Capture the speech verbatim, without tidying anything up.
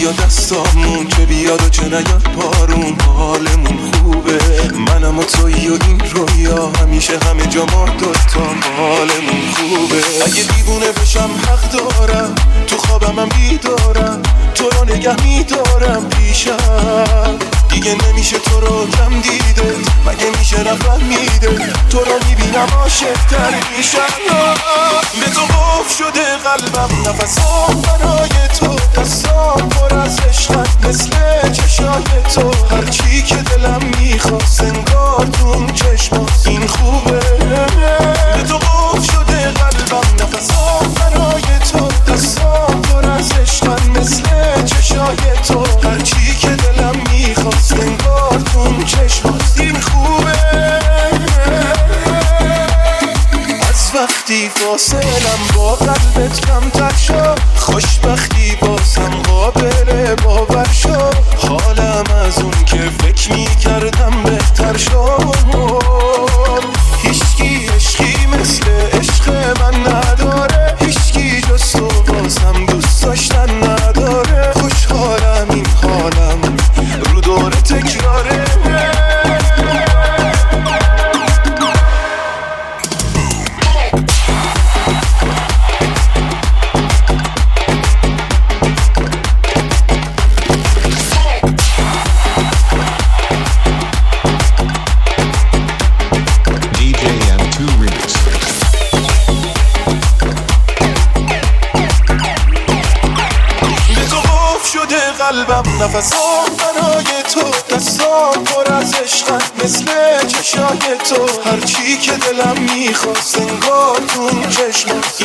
یا دستامون چه بیاد و چه نیاد بارون حالمون خوبه. منم و تویی و این رویا همیشه همه جا ما دوتا حالمون خوبه. اگه دیوونه بشم حق دارم تو خوابم هم بیدارم تو رو نگه میدارم پیشم. دیگه نمیشه تو رو کم دیده مگه میشه نفر میده تو رو میبینم عاشق تر میشم. به تو قف شده قلبم نفسام برای تو دستام پر از عشقت مثل چشای تو. هرچی که دلم میخواست انگار تو چشمات این خوبه. به تو قف شده قلبم نفسام برای تو دستام پر از عشقت مثل چشای تو. هرچی که دلم میخواست انگار تو چشمات این خوبه. از وقتی فاصلم با قلبت کمتر شد خوشبختی بازم قابل باور شد. حالم از اون که فکر میکردم بهتر شد. هیچکی عشقی مثل عشق من نداره هیچکی جز تو بازم دوست داشتن نداره. خوشحالم این حالم رو دوره تکراره. قلبم نفسام برای تو دستام پر از عشقت مثل چشای تو. هرچی که دلم میخواست انگار تو چشمات